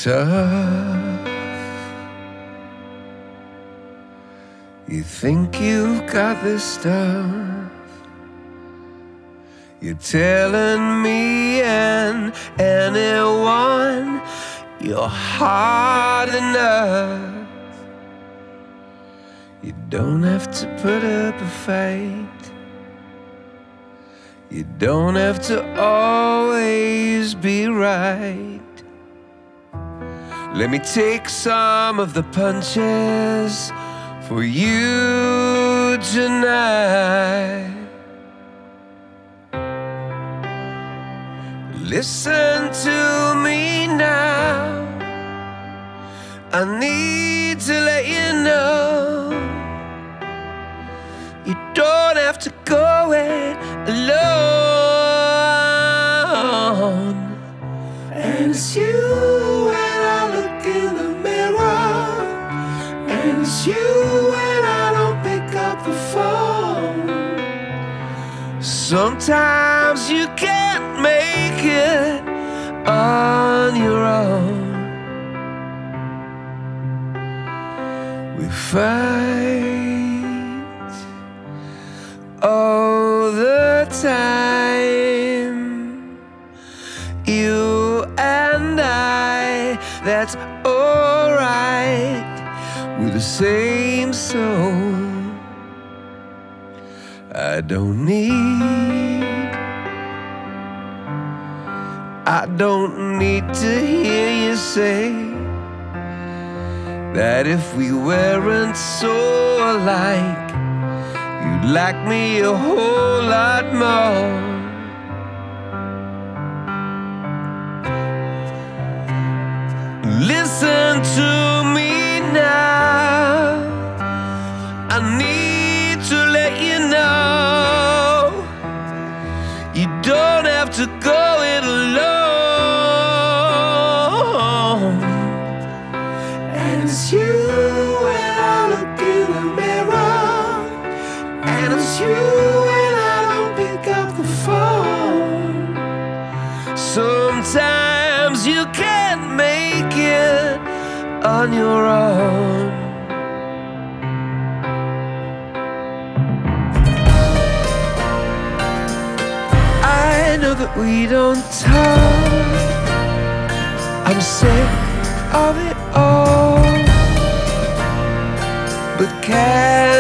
tough. You think you've got this stuff. You're telling me and anyone you're hard enough. You don't have to put up a fight. You don't have to always be right. Let me take some of the punches for you tonight. Listen to me now. I need to let you know you don't have to go it alone. And it's you when I look in the mirror, and it's you when I don't pick up the phone. Sometimes you can't make it on your own. We fight all the time, you and I, that's alright. We're the same soul. I don't need to hear you say that if we weren't so alike, you'd like me a whole lot more. Listen to me now. I need to let you know you don't have to go it alone. And it's you when I look in the mirror, and it's you when I don't pick up the phone. Sometimes you can't make it on your own. I know that we don't talk. I'm sick of it all. But can